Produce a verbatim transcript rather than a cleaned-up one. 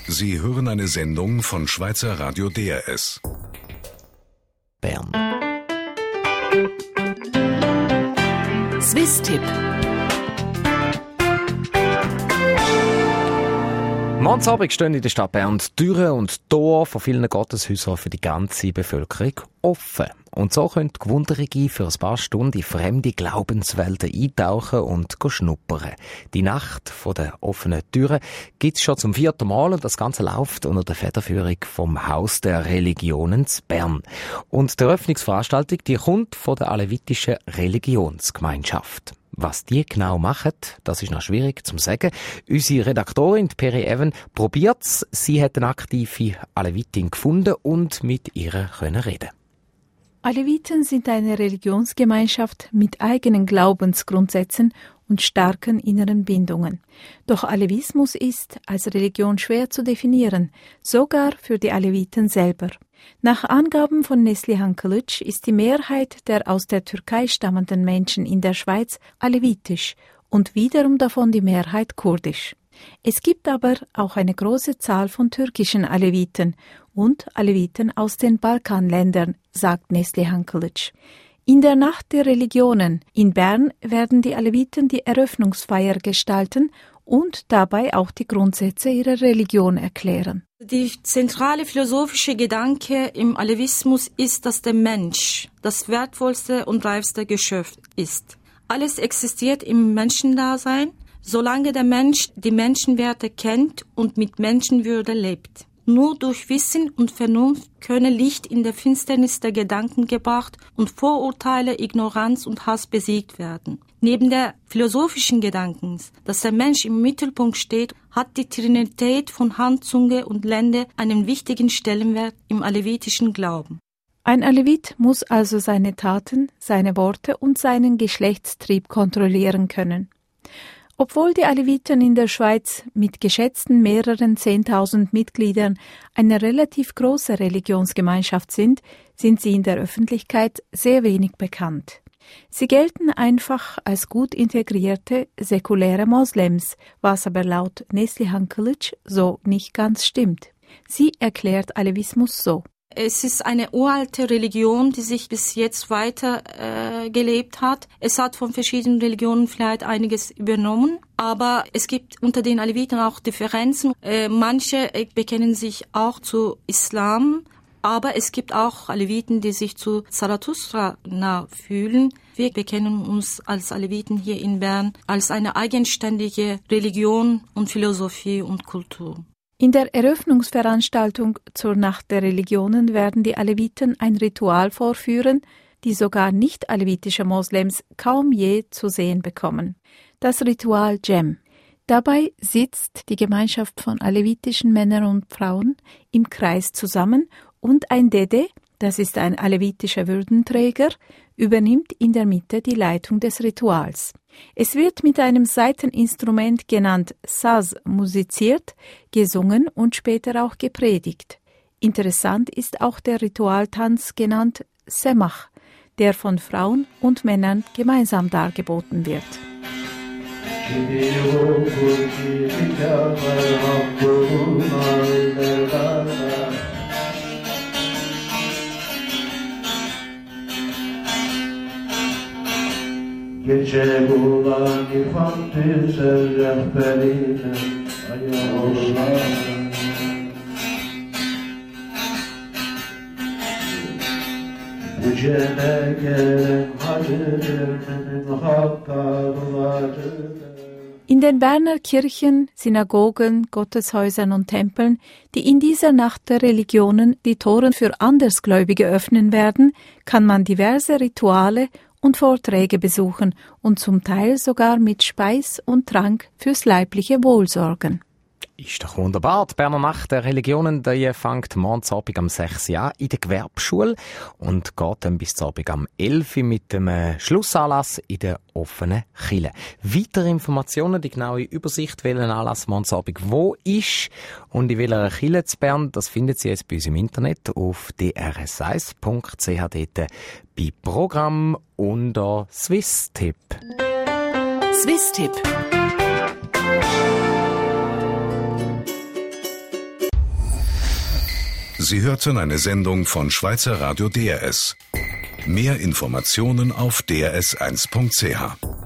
Sie hören eine Sendung von Schweizer Radio D R S. Bern. Swiss-Tipp. Morgens Abend stehen in der Stadt Bern die Türen und die Tore von vielen Gotteshäusern für die ganze Bevölkerung offen. Und so können die Gewunderte für ein paar Stunden in fremde Glaubenswelten eintauchen und schnuppern. Die Nacht der offenen Türen gibt es schon zum vierten Mal und das Ganze läuft unter der Federführung vom Haus der Religionen in Bern. Und die Eröffnungsveranstaltung die kommt von der alevitischen Religionsgemeinschaft. Was die genau machen, das ist noch schwierig zu sagen. Unsere Redaktorin Peri Evan probiert's. Sie hat eine aktive Alevitin gefunden und mit ihr können reden. Aleviten sind eine Religionsgemeinschaft mit eigenen Glaubensgrundsätzen und starken inneren Bindungen. Doch Alevismus ist als Religion schwer zu definieren, sogar für die Aleviten selber. Nach Angaben von Neslihan Kılıç ist die Mehrheit der aus der Türkei stammenden Menschen in der Schweiz alevitisch und wiederum davon die Mehrheit kurdisch. Es gibt aber auch eine große Zahl von türkischen Aleviten und Aleviten aus den Balkanländern, sagt Neslihan Kılıç. In der Nacht der Religionen in Bern werden die Aleviten die Eröffnungsfeier gestalten und dabei auch die Grundsätze ihrer Religion erklären. Die zentrale philosophische Gedanke im Alevismus ist, dass der Mensch das wertvollste und reifste Geschöpf ist. Alles existiert im Menschendasein, solange der Mensch die Menschenwerte kennt und mit Menschenwürde lebt. Nur durch Wissen und Vernunft könne Licht in der Finsternis der Gedanken gebracht und Vorurteile, Ignoranz und Hass besiegt werden. Neben der philosophischen Gedanken, dass der Mensch im Mittelpunkt steht, hat die Trinität von Hand, Zunge und Lende einen wichtigen Stellenwert im alevitischen Glauben. Ein Alevit muss also seine Taten, seine Worte und seinen Geschlechtstrieb kontrollieren können. Obwohl die Aleviten in der Schweiz mit geschätzten mehreren zehntausend Mitgliedern eine relativ große Religionsgemeinschaft sind, sind sie in der Öffentlichkeit sehr wenig bekannt. Sie gelten einfach als gut integrierte, säkuläre Moslems, was aber laut Neslihan Kılıç so nicht ganz stimmt. Sie erklärt Alevismus so. Es ist eine uralte Religion, die sich bis jetzt weiter äh, gelebt hat. Es hat von verschiedenen Religionen vielleicht einiges übernommen, aber es gibt unter den Aleviten auch Differenzen. Äh, manche äh, bekennen sich auch zu Islam, aber es gibt auch Aleviten, die sich zu Zarathustra nah fühlen. Wir bekennen uns als Aleviten hier in Bern als eine eigenständige Religion und Philosophie und Kultur. In der Eröffnungsveranstaltung zur Nacht der Religionen werden die Aleviten ein Ritual vorführen, die sogar nicht-alevitische Moslems kaum je zu sehen bekommen. Das Ritual Cem. Dabei sitzt die Gemeinschaft von alevitischen Männern und Frauen im Kreis zusammen und ein Dede, das ist ein alevitischer Würdenträger, übernimmt in der Mitte die Leitung des Rituals. Es wird mit einem Saiteninstrument genannt Saz musiziert, gesungen und später auch gepredigt. Interessant ist auch der Ritualtanz genannt Semach, der von Frauen und Männern gemeinsam dargeboten wird. Gece bulan ifam tüzer rehberine ayağlar. Bu ceme gelen hacılarının hakkarları. In den Berner Kirchen, Synagogen, Gotteshäusern und Tempeln, die in dieser Nacht der Religionen die Toren für Andersgläubige öffnen werden, kann man diverse Rituale und Vorträge besuchen und zum Teil sogar mit Speis und Trank fürs leibliche Wohl sorgen. Ist doch wunderbar. Die Berner Nacht der Religionen, die fängt morgens Abend um sechs Uhr an in der Gewerbeschule und geht dann bis Abend um elf Uhr mit dem Schlussanlass in der offenen Kirche. Weitere Informationen, die genaue Übersicht, welchen Anlass morgens Abend wo ist und in welcher Kirche zu Bern, das finden Sie jetzt bei uns im Internet auf d r s eins punkt c h dort bei Programm unter Swiss-Tipp. Swiss-Tipp. Sie hörten eine Sendung von Schweizer Radio D R S. Mehr Informationen auf d r s eins punkt c h.